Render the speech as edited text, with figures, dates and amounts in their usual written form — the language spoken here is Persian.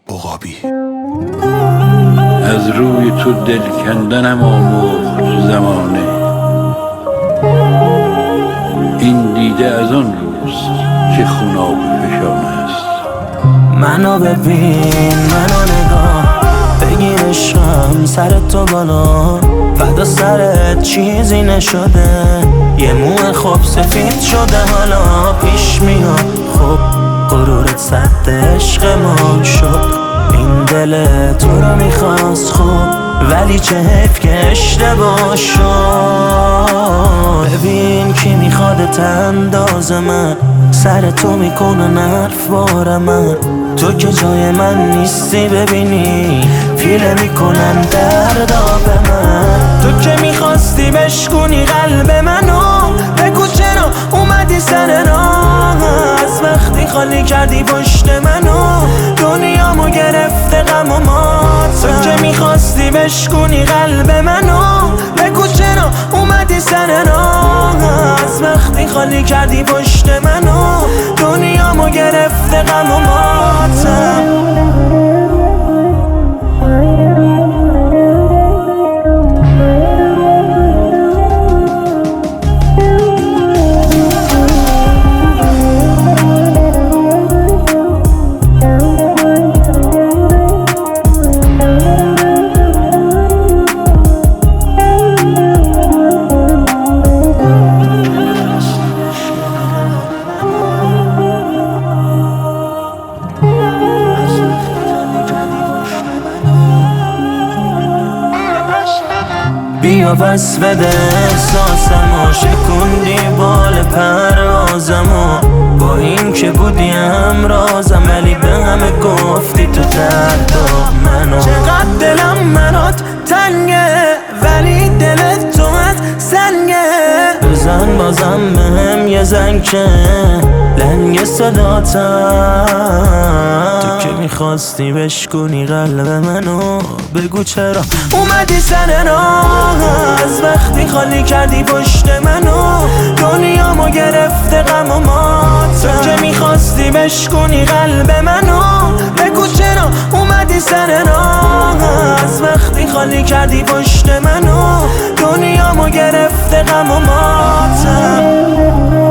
عقابی. از روی تو دل کندنم آموخت زمانه، این دیده از آن روست که خوناب فشانه است. منو ببین، منو نگاه، بگیر عشقم سر تو بالا، فدا سرت چیزی نشده، یه مو خوب سفید شده حالا پیش میاد. خب غرورت سد عشق ما شد، این دل تو رو میخواست خوب، ولی چه حیف که اشتباه شد. ببین کی میخواد انداز من، سر تو میکنه نرف بار من، تو که جای من نیستی ببینی پیله میکنن دردا به من. تو که میخواستی بشکونی قلب منو، بگو چرا اومدی سر راه، از وقتی خالی کردی پشت منو، دنیامو گرفته غم و مات. تو که میخواستی بشکونی قلب منو، بگو چرا اومدی سر راه، از وقتی خالی کردی پشت منو، دنیامو گرفته غم و ماتم. بیا بس بده احساسمو، شکوندی بال پروازمو، با این که بودی همرازم، ولی به همه گفتی تو دردا منو. چقدر دلم مرات تنگه، ولی دلت تو سنگه، بزن بازم بهم یه زنگ که لنگ صداتم. تو که میخواستی بشکونی قلب منو، بگو چرا اومدی سر راه، از وقتی خالی کردی پشت منو، دنیامو گرفته غم و مات. تو که میخواستی بشکونی قلب منو، بگو چرا اومدی سر راه، از وقتی خالی کردی پشت منو، دنیامو گرفته غم و ماتم.